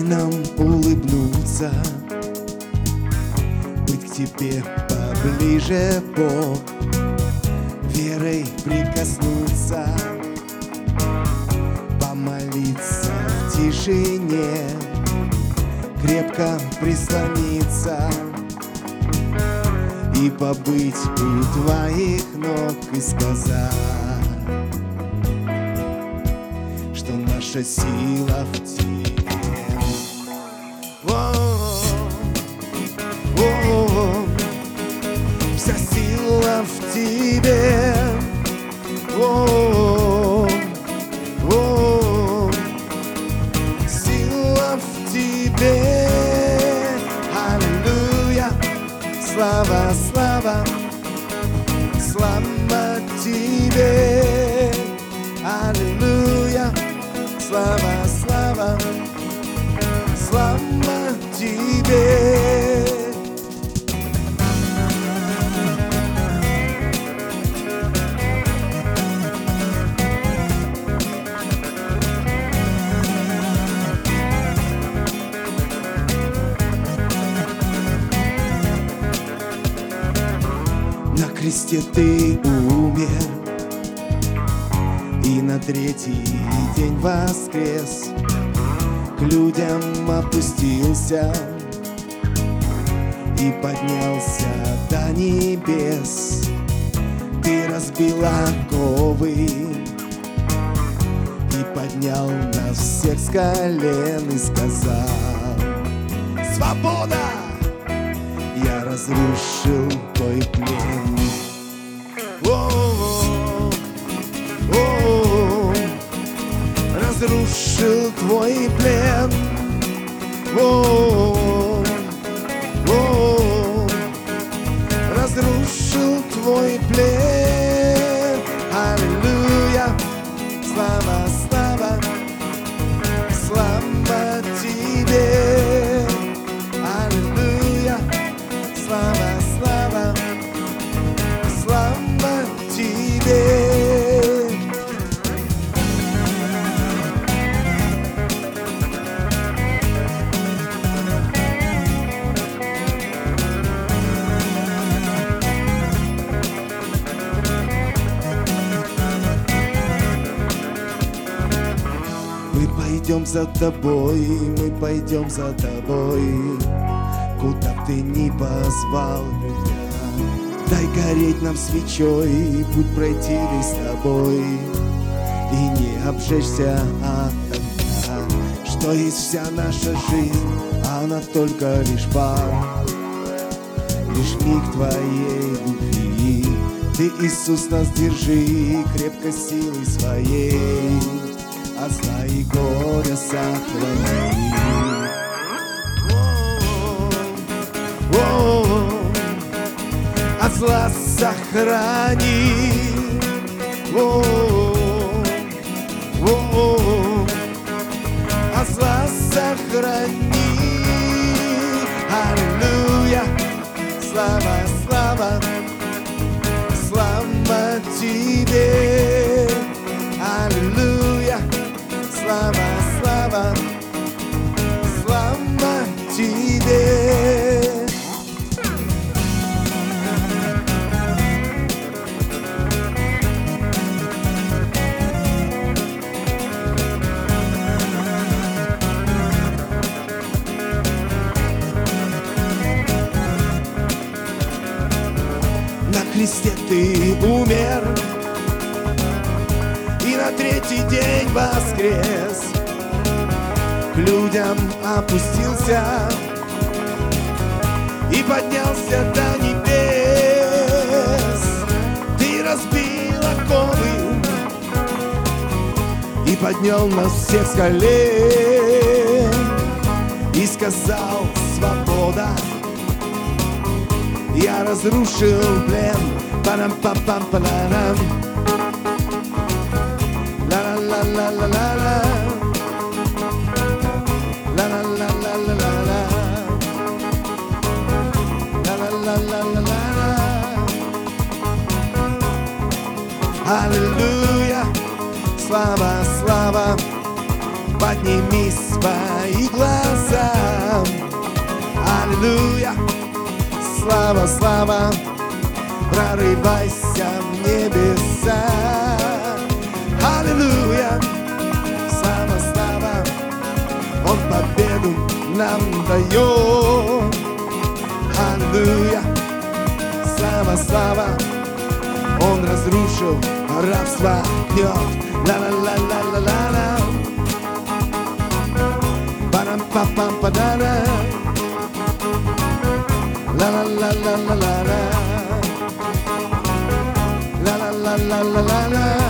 нам улыбнуться, быть к тебе поближе, Бог, верой прикоснуться, помолиться в тишине, крепко прислониться и побыть у твоих ног и сказать, что наша сила в тебе. Вся сила в тебе. Сила в тебе. Аллилуйя. Слава, слава, слава тебе. Аллилуйя. Слава, слава, слава тебе. На кресте ты умер и на третий день воскрес, к людям опустился и поднялся до небес. Ты разбил оковы и поднял нас всех с колен и сказал: свобода! Я разрушил твой плен. Разрушил твой плен. Разрушил твой плен. Аллилуйя. Слава, слава, слава тебе. Аллилуйя. Слава, слава, слава тебе. Мы пойдем за тобой, мы пойдем за тобой, куда б ты ни позвал меня. Дай гореть нам свечой, путь пройти ли с тобой и не обжечься от огня. Что есть вся наша жизнь, она только лишь пар, лишь миг твоей любви. Ты, Иисус, нас держи крепко силой своей, от зла и горя сохрани. От зла сохрани. От зла сохрани. Аллилуйя. Слава, слава, слава тебе. Аллилуйя. Слава, слава, слава тебе. На кресте ты умер и на третий день воскрес, к людям опустился и поднялся до небес. Ты разбил оковы и поднял нас всех с колен и сказал: свобода! Я разрушил плен. Парам-пам-пам-парам. Ла-ла-ла-ла-ла-ла. Ла-ла-ла-ла-ла-ла. Ла-ла-ла-ла-ла-ла. Аллилуйя. Слава, слава, подними свои глаза. Аллилуйя, слава, слава, прорывайся в небеса. Аллилуйя, слава, слава, Он победу нам дает. Аллилуйя, слава, слава, Он разрушил рабство гнет. Ла-ла-ла-ла-ла-ла-ла, парам-пам-пам-па-да-да, ла-ла-ла-ла-ла-ла-ла, ла-ла-ла-ла-ла-ла.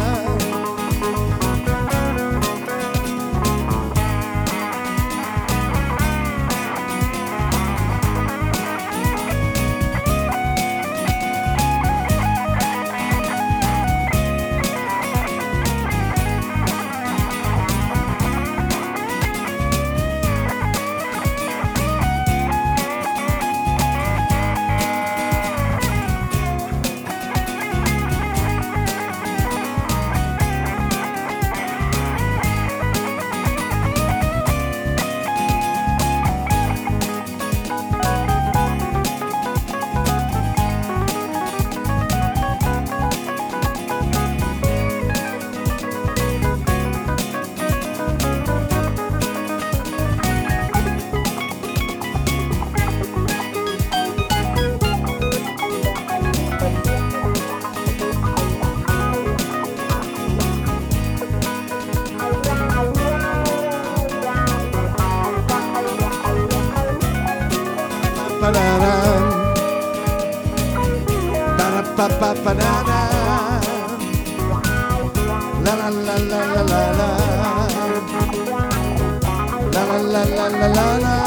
Ba-da-ba-ba-ba-da-da. La la la la la la la. La la la la la la la.